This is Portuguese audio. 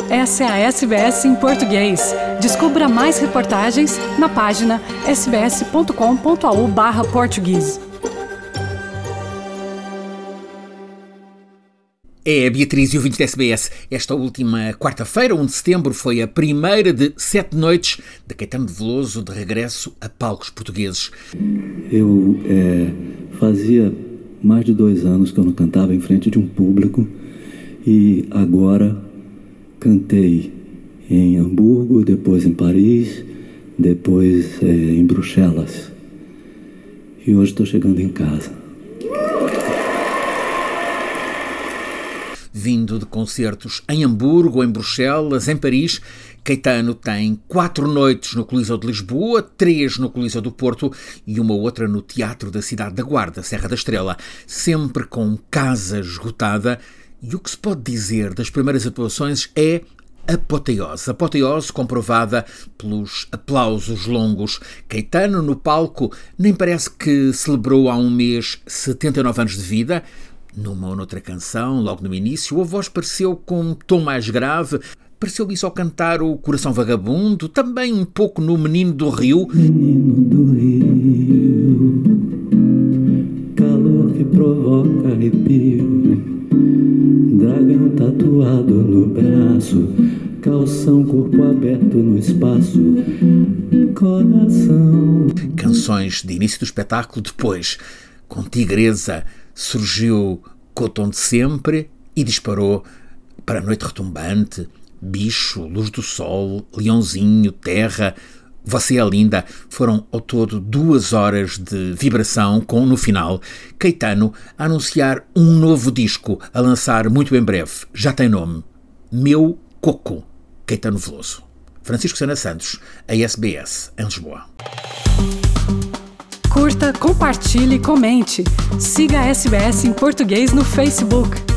Essa é a SBS em português. Descubra mais reportagens na página sbs.com.au/português. É a Beatriz e ouvintes da SBS. Esta última quarta-feira, 1 de setembro, foi a primeira de 7 noites de Caetano Veloso de regresso a palcos portugueses. Eu fazia mais de 2 anos que eu não cantava em frente de um público e agora cantei em Hamburgo, depois em Paris, depois em Bruxelas. E hoje estou chegando em casa. Vindo de concertos em Hamburgo, em Bruxelas, em Paris, Caetano tem 4 noites no Coliseu de Lisboa, 3 no Coliseu do Porto e uma outra no Teatro da Cidade da Guarda, Serra da Estrela, sempre com casa esgotada. E o que se pode dizer das primeiras atuações é apoteose comprovada pelos aplausos longos. Caetano, no palco, nem parece que celebrou há um mês 79 anos de vida. Numa ou noutra canção, logo no início, a voz pareceu com um tom mais grave. Pareceu isso ao cantar o Coração Vagabundo, também um pouco no Menino do Rio. Menino do Rio, calor que provoca arrepio, dragão tatuado no braço, calção, corpo aberto no espaço, coração. Canções de início do espetáculo. Depois, com Tigresa, surgiu Coton de Sempre e disparou para a Noite Retumbante, Bicho, Luz do Sol, Leãozinho, Terra, Você é Linda. Foram ao todo 2 horas de vibração com, no final, Caetano a anunciar um novo disco a lançar muito em breve. Já tem nome: Meu Coco, Caetano Veloso. Francisco Sena Santos, a SBS, em Lisboa. Curta, compartilhe e comente. Siga a SBS em português no Facebook.